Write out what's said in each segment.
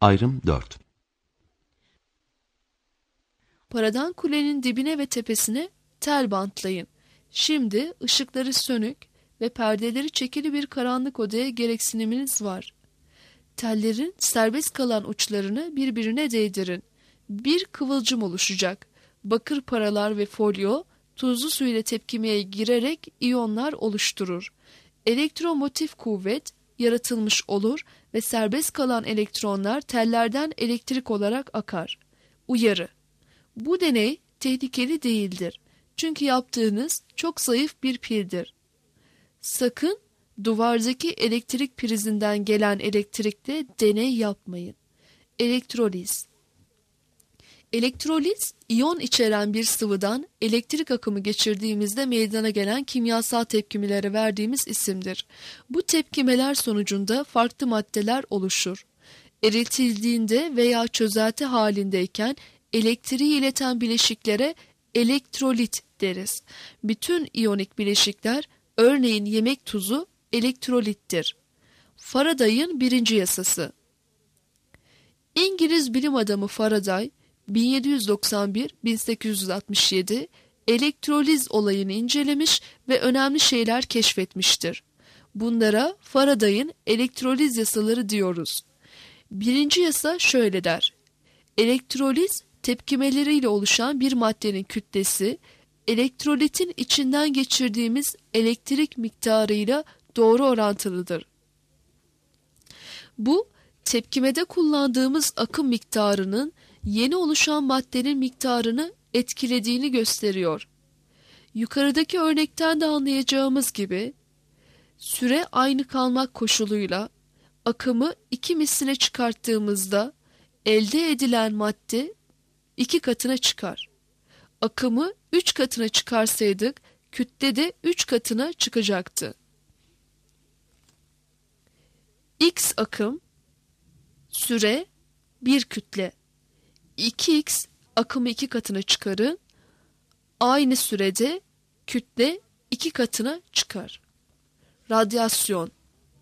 Ayrım 4. Paradan kulenin dibine ve tepesine tel bantlayın. Şimdi ışıkları sönük ve perdeleri çekili bir karanlık odaya gereksiniminiz var. Tellerin serbest kalan uçlarını birbirine değdirin. Bir kıvılcım oluşacak. Bakır paralar ve folyo tuzlu su ile tepkimeye girerek iyonlar oluşturur. Elektromotif kuvvet yaratılmış olur ve serbest kalan elektronlar tellerden elektrik olarak akar. Uyarı: bu deney tehlikeli değildir. Çünkü yaptığınız çok zayıf bir pildir. Sakın duvardaki elektrik prizinden gelen elektrikle deney yapmayın. Elektroliz. Elektroliz, iyon içeren bir sıvıdan elektrik akımı geçirdiğimizde meydana gelen kimyasal tepkimelere verdiğimiz isimdir. Bu tepkimeler sonucunda farklı maddeler oluşur. Eritildiğinde veya çözelti halindeyken elektriği ileten bileşiklere elektrolit deriz. Bütün iyonik bileşikler, örneğin yemek tuzu, elektrolittir. Faraday'ın birinci yasası. İngiliz bilim adamı Faraday, 1791-1867 elektroliz olayını incelemiş ve önemli şeyler keşfetmiştir. Bunlara Faraday'ın elektroliz yasaları diyoruz. Birinci yasa şöyle der: elektroliz tepkimeleriyle oluşan bir maddenin kütlesi, elektrolitin içinden geçirdiğimiz elektrik miktarıyla doğru orantılıdır. Bu, tepkimede kullandığımız akım miktarının yeni oluşan maddenin miktarını etkilediğini gösteriyor. Yukarıdaki örnekten de anlayacağımız gibi, süre aynı kalmak koşuluyla akımı 2 misline çıkarttığımızda elde edilen madde 2 katına çıkar. Akımı 3 katına çıkarsaydık kütle de 3 katına çıkacaktı. X akım, süre, bir kütle. 2x akımı 2 katına çıkarın. Aynı sürede kütle 2 katına çıkar. Radyasyon.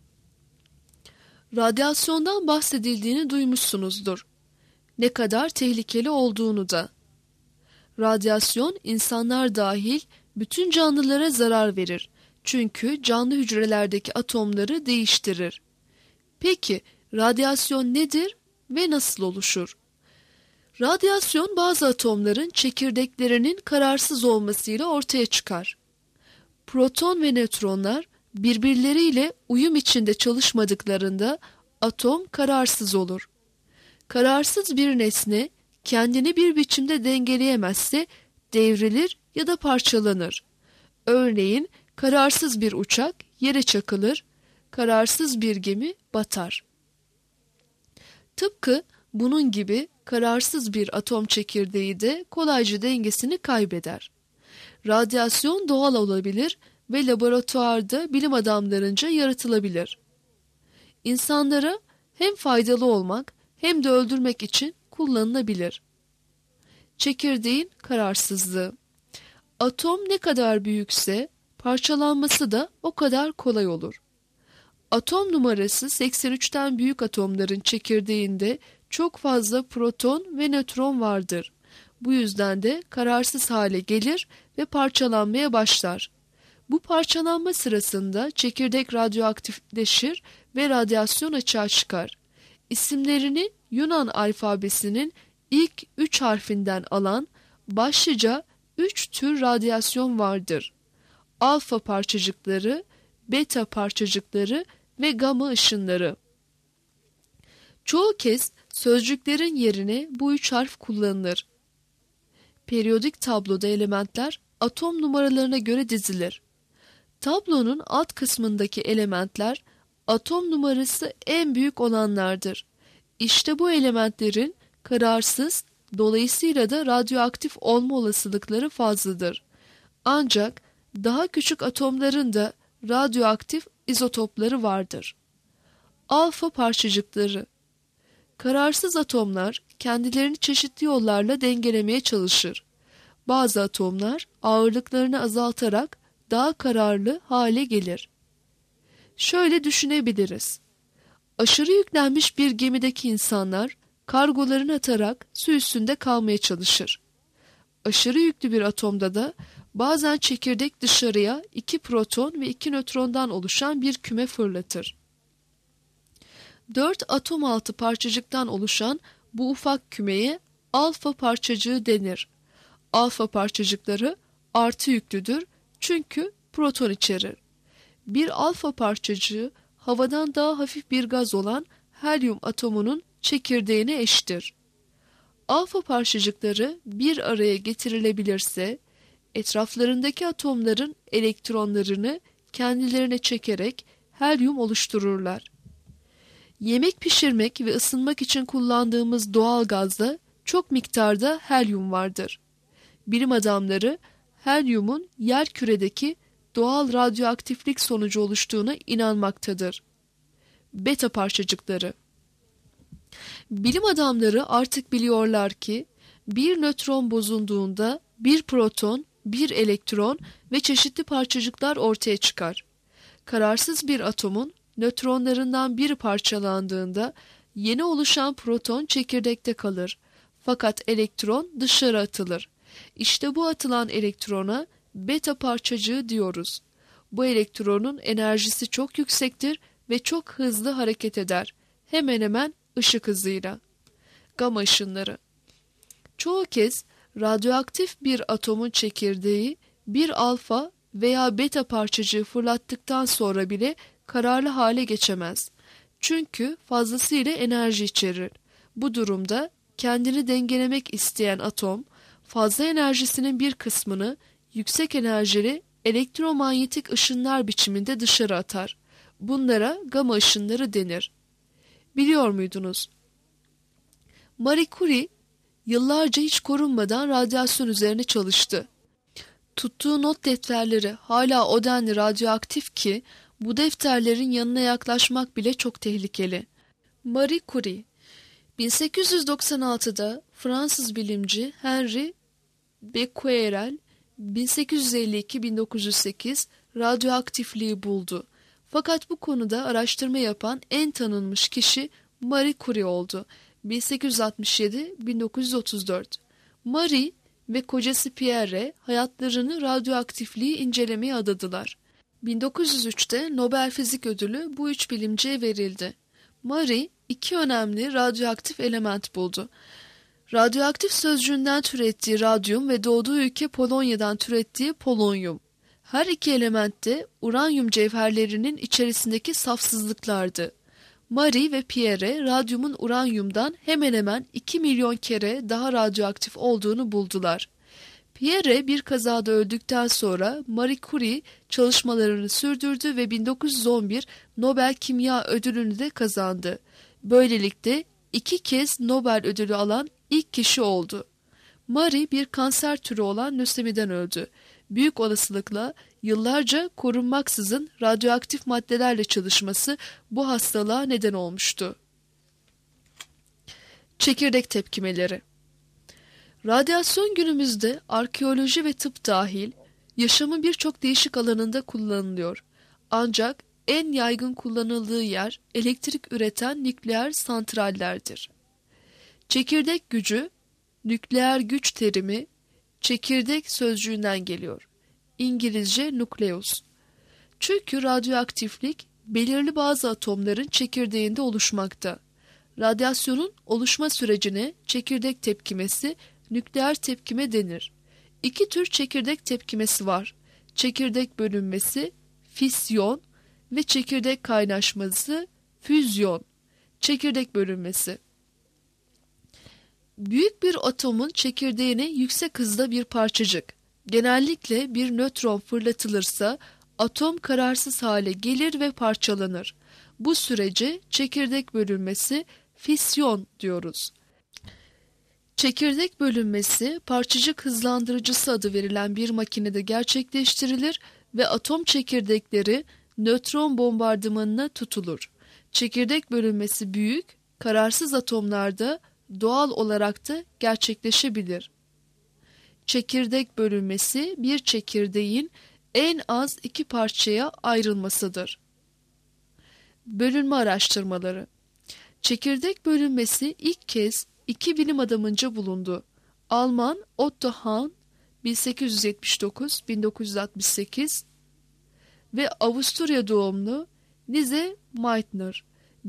Radyasyondan bahsedildiğini duymuşsunuzdur. Ne kadar tehlikeli olduğunu da. Radyasyon insanlar dahil bütün canlılara zarar verir. Çünkü canlı hücrelerdeki atomları değiştirir. Peki radyasyon nedir ve nasıl oluşur? Radyasyon bazı atomların çekirdeklerinin kararsız olmasıyla ortaya çıkar. Proton ve nötronlar birbirleriyle uyum içinde çalışmadıklarında atom kararsız olur. Kararsız bir nesne kendini bir biçimde dengeleyemezse devrilir ya da parçalanır. Örneğin kararsız bir uçak yere çakılır, kararsız bir gemi batar. Tıpkı bunun gibi kararsız bir atom çekirdeği de kolayca dengesini kaybeder. Radyasyon doğal olabilir ve laboratuvarda bilim adamlarınca yaratılabilir. İnsanlara hem faydalı olmak hem de öldürmek için kullanılabilir. Çekirdeğin kararsızlığı. Atom ne kadar büyükse parçalanması da o kadar kolay olur. Atom numarası 83'ten büyük atomların çekirdeğinde çok fazla proton ve nötron vardır. Bu yüzden de kararsız hale gelir ve parçalanmaya başlar. Bu parçalanma sırasında çekirdek radyoaktifleşir ve radyasyon açığa çıkar. İsimlerini Yunan alfabesinin ilk 3 harfinden alan başlıca 3 tür radyasyon vardır. Alfa parçacıkları, beta parçacıkları ve gama ışınları. Çoğu kez sözcüklerin yerine bu 3 harf kullanılır. Periyodik tabloda elementler atom numaralarına göre dizilir. Tablonun alt kısmındaki elementler atom numarası en büyük olanlardır. İşte bu elementlerin kararsız, dolayısıyla da radyoaktif olma olasılıkları fazladır. Ancak daha küçük atomların da radyoaktif izotopları vardır. Alfa parçacıkları. Kararsız atomlar kendilerini çeşitli yollarla dengelemeye çalışır. Bazı atomlar ağırlıklarını azaltarak daha kararlı hale gelir. Şöyle düşünebiliriz. Aşırı yüklenmiş bir gemideki insanlar kargolarını atarak su üstünde kalmaya çalışır. Aşırı yüklü bir atomda da bazen çekirdek dışarıya 2 proton ve 2 nötrondan oluşan bir küme fırlatır. 4 atom altı parçacıktan oluşan bu ufak kümeye alfa parçacığı denir. Alfa parçacıkları artı yüklüdür çünkü proton içerir. Bir alfa parçacığı havadan daha hafif bir gaz olan helyum atomunun çekirdeğine eşittir. Alfa parçacıkları bir araya getirilebilirse etraflarındaki atomların elektronlarını kendilerine çekerek helyum oluştururlar. Yemek pişirmek ve ısınmak için kullandığımız doğal gazda çok miktarda helyum vardır. Bilim adamları helyumun yerküredeki doğal radyoaktiflik sonucu oluştuğuna inanmaktadır. Beta parçacıkları. Bilim adamları artık biliyorlar ki bir nötron bozulduğunda bir proton, bir elektron ve çeşitli parçacıklar ortaya çıkar. Kararsız bir atomun nötronlarından biri parçalandığında yeni oluşan proton çekirdekte kalır. Fakat elektron dışarı atılır. İşte bu atılan elektrona beta parçacığı diyoruz. Bu elektronun enerjisi çok yüksektir ve çok hızlı hareket eder. Hemen hemen ışık hızıyla. Gama ışınları. Çoğu kez radyoaktif bir atomun çekirdeği bir alfa veya beta parçacığı fırlattıktan sonra bile kararlı hale geçemez. Çünkü fazlasıyla enerji içerir. Bu durumda kendini dengelemek isteyen atom fazla enerjisinin bir kısmını yüksek enerjili elektromanyetik ışınlar biçiminde dışarı atar. Bunlara gama ışınları denir. Biliyor muydunuz? Marie Curie yıllarca hiç korunmadan radyasyon üzerine çalıştı. Tuttuğu not defterleri hala o denli radyoaktif ki bu defterlerin yanına yaklaşmak bile çok tehlikeli. Marie Curie 1896'da Fransız bilimci Henri Becquerel 1852-1908 radyoaktifliği buldu. Fakat bu konuda araştırma yapan en tanınmış kişi Marie Curie oldu. 1867-1934. Marie ve kocası Pierre hayatlarını radyoaktifliği incelemeye adadılar. 1903'te Nobel Fizik Ödülü bu üç bilimciye verildi. Marie iki önemli radyoaktif element buldu. Radyoaktif sözcüğünden türettiği radyum ve doğduğu ülke Polonya'dan türettiği polonyum. Her iki element de uranyum cevherlerinin içerisindeki safsızlıklardı. Marie ve Pierre radyumun uranyumdan hemen hemen 2 milyon kere daha radyoaktif olduğunu buldular. Pierre bir kazada öldükten sonra Marie Curie çalışmalarını sürdürdü ve 1911 Nobel Kimya Ödülünü de kazandı. Böylelikle 2 kez Nobel ödülü alan ilk kişi oldu. Marie bir kanser türü olan lösemiden öldü. Büyük olasılıkla yıllarca korunmaksızın radyoaktif maddelerle çalışması bu hastalığa neden olmuştu. Çekirdek tepkimeleri. Radyasyon günümüzde arkeoloji ve tıp dahil yaşamın birçok değişik alanında kullanılıyor. Ancak en yaygın kullanıldığı yer elektrik üreten nükleer santrallerdir. Çekirdek gücü, nükleer güç terimi çekirdek sözcüğünden geliyor. İngilizce nucleus. Çünkü radyoaktiflik belirli bazı atomların çekirdeğinde oluşmakta. Radyasyonun oluşma sürecine çekirdek tepkimesi, nükleer tepkime denir. İki tür çekirdek tepkimesi var. Çekirdek bölünmesi, fisyon ve çekirdek kaynaşması, füzyon. Çekirdek bölünmesi. Büyük bir atomun çekirdeğine yüksek hızda bir parçacık, genellikle bir nötron fırlatılırsa atom kararsız hale gelir ve parçalanır. Bu sürece çekirdek bölünmesi, fisyon diyoruz. Çekirdek bölünmesi parçacık hızlandırıcısı adı verilen bir makinede gerçekleştirilir ve atom çekirdekleri nötron bombardımanına tutulur. Çekirdek bölünmesi büyük, kararsız atomlarda doğal olarak da gerçekleşebilir. Çekirdek bölünmesi bir çekirdeğin en az iki parçaya ayrılmasıdır. Bölünme araştırmaları. Çekirdek bölünmesi ilk kez iki bilim adamınca bulundu. Alman Otto Hahn 1879-1968 ve Avusturya doğumlu Lise Meitner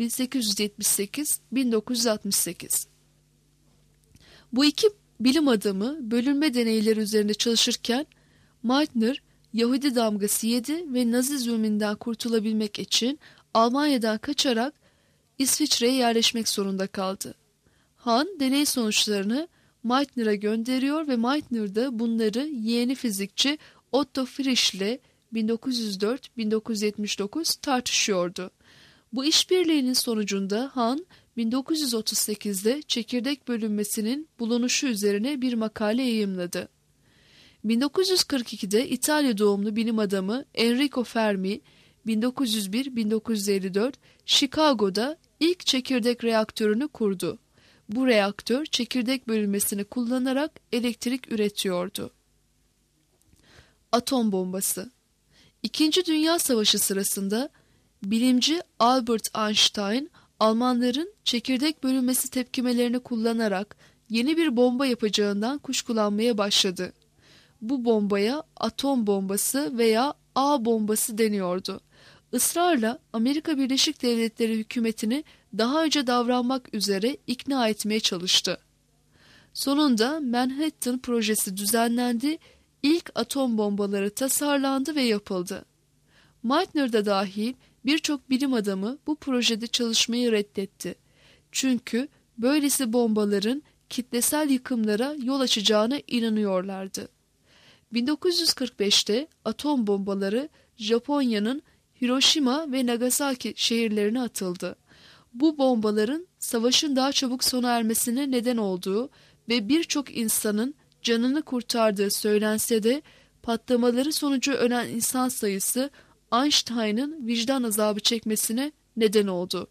1878-1968. Bu iki bilim adamı bölünme deneyleri üzerinde çalışırken Meitner Yahudi damgası yedi ve Nazi zulmünden kurtulabilmek için Almanya'dan kaçarak İsviçre'ye yerleşmek zorunda kaldı. Hahn deney sonuçlarını Meitner'a gönderiyor ve Meitner de bunları yeğeni fizikçi Otto Frisch ile 1904-1979 tartışıyordu. Bu işbirliğinin sonucunda Hahn 1938'de çekirdek bölünmesinin bulunuşu üzerine bir makale yayımladı. 1942'de İtalya doğumlu bilim adamı Enrico Fermi 1901-1954 Chicago'da ilk çekirdek reaktörünü kurdu. Bu reaktör çekirdek bölünmesini kullanarak elektrik üretiyordu. Atom bombası. İkinci Dünya Savaşı sırasında bilimci Albert Einstein, Almanların çekirdek bölünmesi tepkimelerini kullanarak yeni bir bomba yapacağından kuşkulanmaya başladı. Bu bombaya atom bombası veya A bombası deniyordu. Israrla Amerika Birleşik Devletleri hükümetini daha önce davranmak üzere ikna etmeye çalıştı. Sonunda Manhattan projesi düzenlendi, ilk atom bombaları tasarlandı ve yapıldı. Meitner de dahil birçok bilim adamı bu projede çalışmayı reddetti. Çünkü böylesi bombaların kitlesel yıkımlara yol açacağına inanıyorlardı. 1945'te atom bombaları Japonya'nın Hiroşima ve Nagasaki şehirlerine atıldı. Bu bombaların savaşın daha çabuk sona ermesine neden olduğu ve birçok insanın canını kurtardığı söylense de patlamaları sonucu ölen insan sayısı Einstein'ın vicdan azabı çekmesine neden oldu.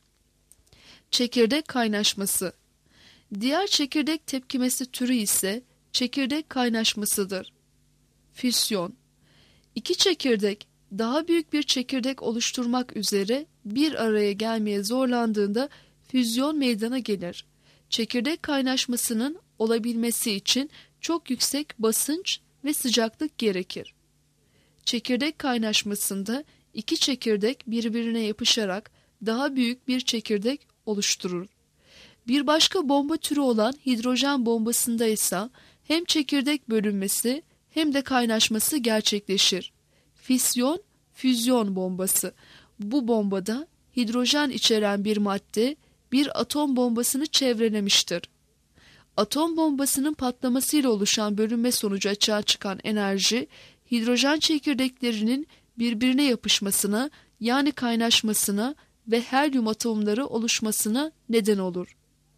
Çekirdek kaynaşması. Diğer çekirdek tepkimesi türü ise çekirdek kaynaşmasıdır. Füsyon. İki çekirdek daha büyük bir çekirdek oluşturmak üzere bir araya gelmeye zorlandığında füzyon meydana gelir. Çekirdek kaynaşmasının olabilmesi için çok yüksek basınç ve sıcaklık gerekir. Çekirdek kaynaşmasında iki çekirdek birbirine yapışarak daha büyük bir çekirdek oluşturur. Bir başka bomba türü olan hidrojen bombasında ise hem çekirdek bölünmesi hem de kaynaşması gerçekleşir. Fisyon, füzyon bombası. Bu bombada hidrojen içeren bir madde bir atom bombasını çevrelemiştir. Atom bombasının patlamasıyla oluşan bölünme sonucu açığa çıkan enerji, hidrojen çekirdeklerinin birbirine yapışmasına yani kaynaşmasına ve helyum atomları oluşmasına neden olur.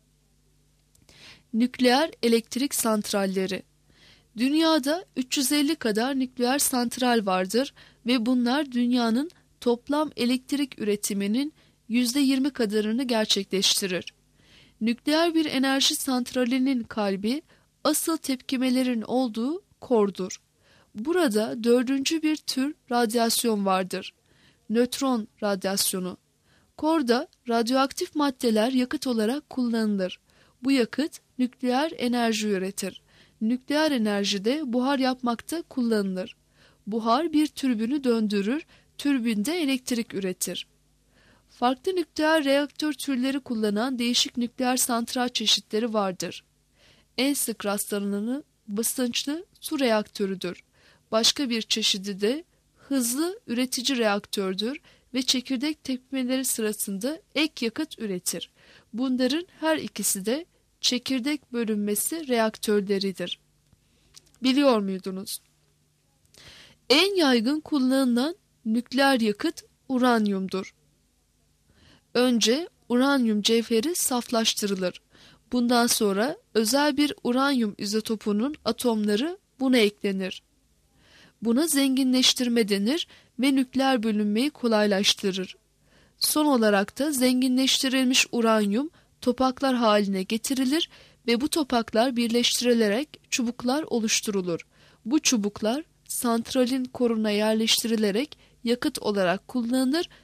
Nükleer elektrik santralleri. Dünyada 350 kadar nükleer santral vardır ve bunlar dünyanın toplam elektrik üretiminin %20 kadarını gerçekleştirir. Nükleer bir enerji santralinin kalbi asıl tepkimelerin olduğu kordur. Burada dördüncü bir tür radyasyon vardır. Nötron radyasyonu. Korda radyoaktif maddeler yakıt olarak kullanılır. Bu yakıt nükleer enerji üretir. Nükleer enerjide buhar yapmakta kullanılır. Buhar bir türbünü döndürür, türbünde elektrik üretir. Farklı nükleer reaktör türleri kullanan değişik nükleer santral çeşitleri vardır. En sık rastlananı basınçlı su reaktörüdür. Başka bir çeşidi de hızlı üretici reaktördür ve çekirdek tepkimeleri sırasında ek yakıt üretir. Bunların her ikisi de çekirdek bölünmesi reaktörleridir. Biliyor muydunuz? En yaygın kullanılan nükleer yakıt uranyumdur. Önce uranyum cevheri saflaştırılır. Bundan sonra özel bir uranyum izotopunun atomları buna eklenir. Buna zenginleştirme denir ve nükleer bölünmeyi kolaylaştırır. Son olarak da zenginleştirilmiş uranyum topaklar haline getirilir ve bu topaklar birleştirilerek çubuklar oluşturulur. Bu çubuklar santralin koruna yerleştirilerek yakıt olarak kullanılır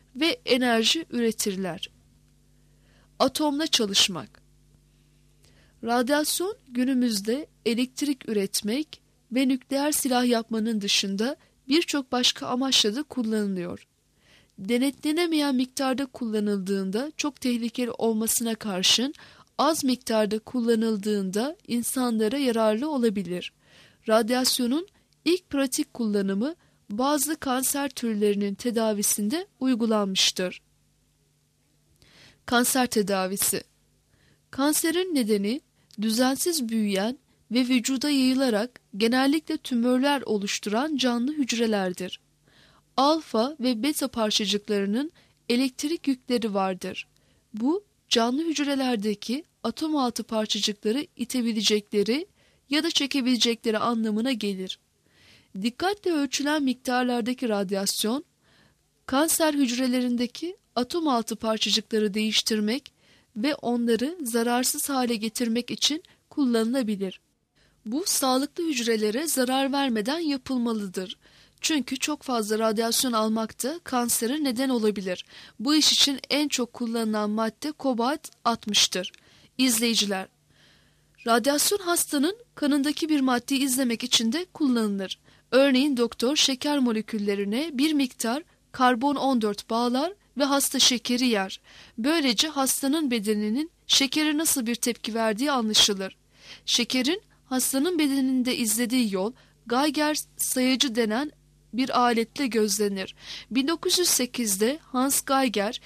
ve enerji üretirler. Atomla çalışmak. Radyasyon günümüzde elektrik üretmek ve nükleer silah yapmanın dışında birçok başka amaçla da kullanılıyor. Denetlenemeyen miktarda kullanıldığında çok tehlikeli olmasına karşın az miktarda kullanıldığında insanlara yararlı olabilir. Radyasyonun ilk pratik kullanımı bazı kanser türlerinin tedavisinde uygulanmıştır. Kanser tedavisi. Kanserin nedeni düzensiz büyüyen ve vücuda yayılarak genellikle tümörler oluşturan canlı hücrelerdir. Alfa ve beta parçacıklarının elektrik yükleri vardır. Bu canlı hücrelerdeki atom altı parçacıkları itebilecekleri ya da çekebilecekleri anlamına gelir. Dikkatle ölçülen miktarlardaki radyasyon, kanser hücrelerindeki atom altı parçacıkları değiştirmek ve onları zararsız hale getirmek için kullanılabilir. Bu sağlıklı hücrelere zarar vermeden yapılmalıdır. Çünkü çok fazla radyasyon almak da kansere neden olabilir. Bu iş için en çok kullanılan madde kobalt 60'tır. İzleyiciler, radyasyon hastanın kanındaki bir maddeyi izlemek için de kullanılır. Örneğin doktor şeker moleküllerine bir miktar karbon 14 bağlar ve hasta şekeri yer. Böylece hastanın bedeninin şekere nasıl bir tepki verdiği anlaşılır. Şekerin hastanın bedeninde izlediği yol Geiger sayacı denen bir aletle gözlenir. 1908'de Hans Geiger,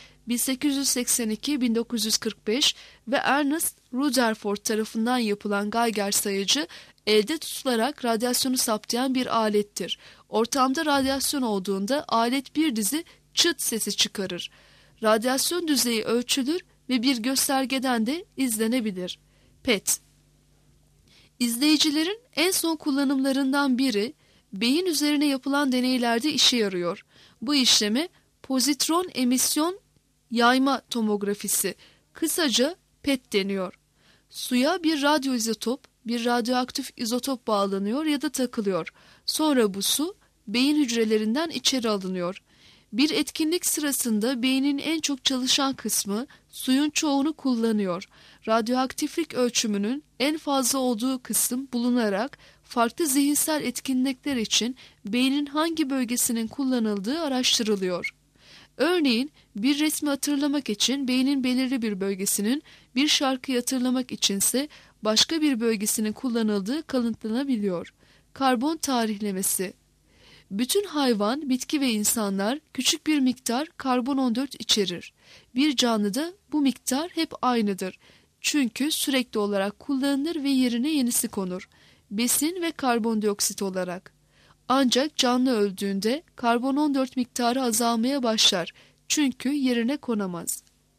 1882-1945 ve Ernest Rutherford tarafından yapılan Geiger sayacı elde tutularak radyasyonu saptayan bir alettir. Ortamda radyasyon olduğunda alet bir dizi çıt sesi çıkarır. Radyasyon düzeyi ölçülür ve bir göstergeden de izlenebilir. PET. İzleyicilerin en son kullanımlarından biri beyin üzerine yapılan deneylerde işe yarıyor. Bu işleme pozitron emisyon yayma tomografisi, kısaca PET deniyor. Suya bir radyoizotop, bir radyoaktif izotop bağlanıyor ya da takılıyor. Sonra bu su beyin hücrelerinden içeri alınıyor. Bir etkinlik sırasında beynin en çok çalışan kısmı suyun çoğunu kullanıyor. Radyoaktiflik ölçümünün en fazla olduğu kısım bulunarak farklı zihinsel etkinlikler için beynin hangi bölgesinin kullanıldığı araştırılıyor. Örneğin bir resmi hatırlamak için beynin belirli bir bölgesinin, bir şarkıyı hatırlamak içinse başka bir bölgesinin kullanıldığı kanıtlanabiliyor. Karbon tarihlemesi. Bütün hayvan, bitki ve insanlar küçük bir miktar karbon 14 içerir. Bir canlıda bu miktar hep aynıdır. Çünkü sürekli olarak kullanılır ve yerine yenisi konur. Besin ve karbondioksit olarak. Ancak canlı öldüğünde karbon 14 miktarı azalmaya başlar. Çünkü yerine konamaz.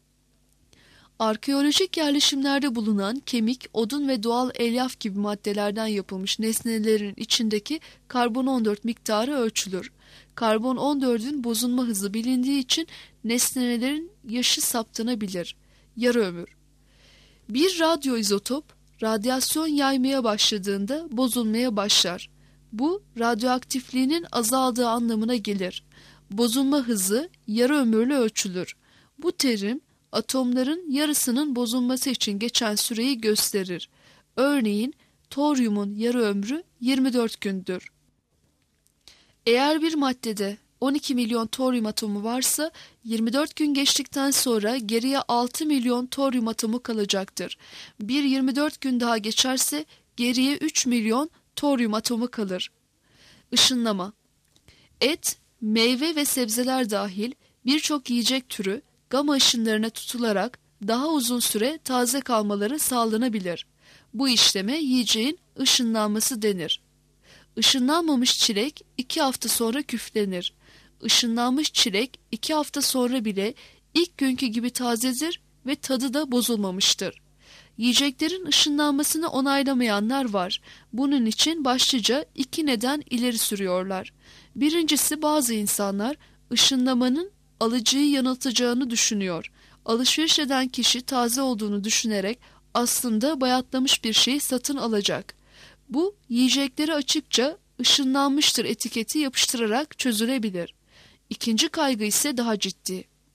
Arkeolojik yerleşimlerde bulunan kemik, odun ve doğal elyaf gibi maddelerden yapılmış nesnelerin içindeki karbon 14 miktarı ölçülür. Karbon 14'ün bozulma hızı bilindiği için nesnelerin yaşı saptanabilir. Yarı ömür. Bir radyoizotop radyasyon yaymaya başladığında bozulmaya başlar. Bu radyoaktifliğinin azaldığı anlamına gelir. Bozulma hızı yarı ömürlü ölçülür. Bu terim atomların yarısının bozulması için geçen süreyi gösterir. Örneğin toryumun yarı ömrü 24 gündür. Eğer bir maddede 12 milyon toryum atomu varsa 24 gün geçtikten sonra geriye 6 milyon toryum atomu kalacaktır. Bir 24 gün daha geçerse geriye 3 milyon toryum atomu kalır. Işınlama. Et, meyve ve sebzeler dahil birçok yiyecek türü gama ışınlarına tutularak daha uzun süre taze kalmaları sağlanabilir. Bu işleme yiyeceğin ışınlanması denir. Işınlanmamış çilek 2 hafta sonra küflenir. Işınlanmış çilek 2 hafta sonra bile ilk günkü gibi tazedir ve tadı da bozulmamıştır. Yiyeceklerin ışınlanmasını onaylamayanlar var. Bunun için başlıca 2 neden ileri sürüyorlar. Birincisi, bazı insanlar ışınlamanın alıcıyı yanıltacağını düşünüyor. Alışveriş eden kişi taze olduğunu düşünerek aslında bayatlamış bir şeyi satın alacak. Bu yiyecekleri açıkça ışınlanmıştır etiketi yapıştırarak çözülebilir. İkinci kaygı ise daha ciddi.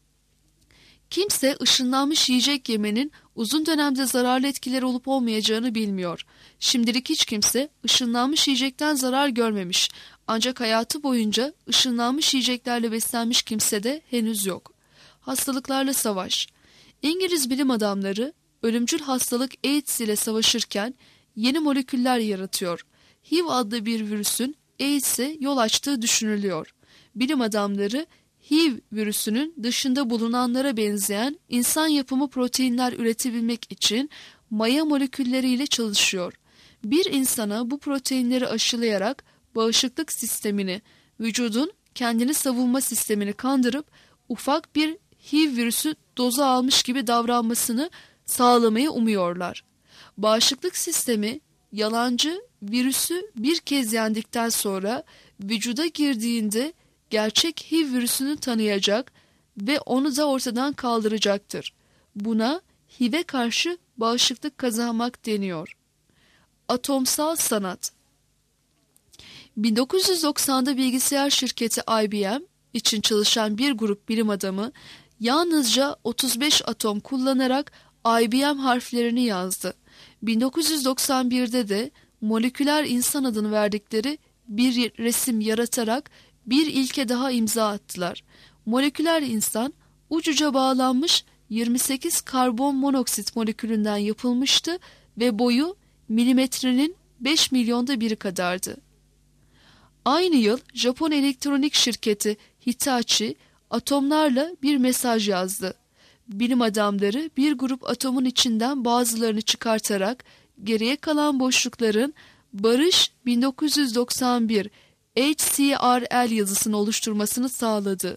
Kimse ışınlanmış yiyecek yemenin uzun dönemde zararlı etkileri olup olmayacağını bilmiyor. Şimdilik hiç kimse ışınlanmış yiyecekten zarar görmemiş. Ancak hayatı boyunca ışınlanmış yiyeceklerle beslenmiş kimse de henüz yok. Hastalıklarla savaş. İngiliz bilim adamları ölümcül hastalık AIDS ile savaşırken yeni moleküller yaratıyor. HIV adlı bir virüsün AIDS'e yol açtığı düşünülüyor. Bilim adamları HIV virüsünün dışında bulunanlara benzeyen insan yapımı proteinler üretebilmek için maya molekülleriyle çalışıyor. Bir insana bu proteinleri aşılayarak bağışıklık sistemini, vücudun kendini savunma sistemini kandırıp ufak bir HIV virüsü dozu almış gibi davranmasını sağlamayı umuyorlar. Bağışıklık sistemi yalancı virüsü bir kez yendikten sonra vücuda girdiğinde gerçek HIV virüsünü tanıyacak ve onu da ortadan kaldıracaktır. Buna HIV'e karşı bağışıklık kazanmak deniyor. Atomsal sanat. 1990'da bilgisayar şirketi IBM için çalışan bir grup bilim adamı yalnızca 35 atom kullanarak IBM harflerini yazdı. 1991'de de moleküler insan adını verdikleri bir resim yaratarak bir ilke daha imza attılar. Moleküler insan ucuca bağlanmış 28 karbon monoksit molekülünden yapılmıştı ve boyu milimetrenin 5 milyonda biri kadardı. Aynı yıl Japon elektronik şirketi Hitachi atomlarla bir mesaj yazdı. Bilim adamları bir grup atomun içinden bazılarını çıkartarak geriye kalan boşlukların Barış 1991 HCRL yazısını oluşturmasını sağladı.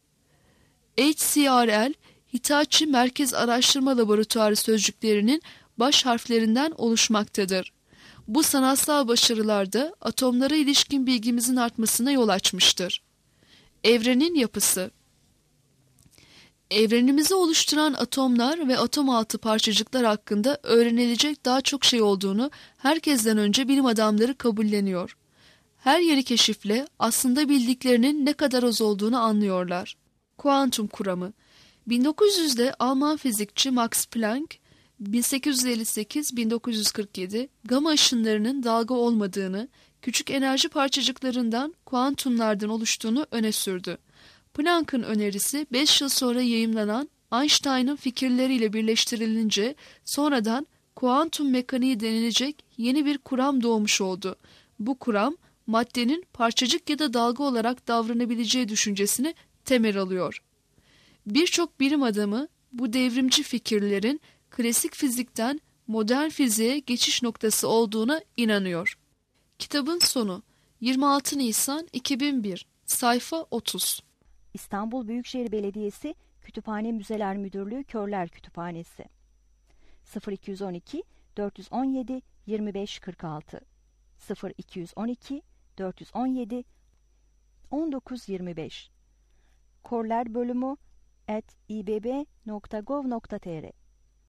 HCRL, Hitachi Merkez Araştırma Laboratuvarı sözcüklerinin baş harflerinden oluşmaktadır. Bu sanatsal başarılarda atomlara ilişkin bilgimizin artmasına yol açmıştır. Evrenin yapısı. Evrenimizi oluşturan atomlar ve atom altı parçacıklar hakkında öğrenilecek daha çok şey olduğunu herkesten önce bilim adamları kabulleniyor. Her yeni keşifle aslında bildiklerinin ne kadar az olduğunu anlıyorlar. Kuantum kuramı. 1900'de Alman fizikçi Max Planck, 1858-1947 gama ışınlarının dalga olmadığını, küçük enerji parçacıklarından, kuantumlardan oluştuğunu öne sürdü. Planck'ın önerisi 5 yıl sonra yayımlanan Einstein'ın fikirleriyle birleştirilince sonradan kuantum mekaniği denilecek yeni bir kuram doğmuş oldu. Bu kuram maddenin parçacık ya da dalga olarak davranabileceği düşüncesini temel alıyor. Birçok bilim adamı bu devrimci fikirlerin klasik fizikten modern fiziğe geçiş noktası olduğuna inanıyor. Kitabın sonu 26 Nisan 2001 sayfa 30. İstanbul Büyükşehir Belediyesi Kütüphane Müzeler Müdürlüğü Körler Kütüphanesi 0212 417 2546 0212 417 1925 Korler bölümü @ibb.gov.tr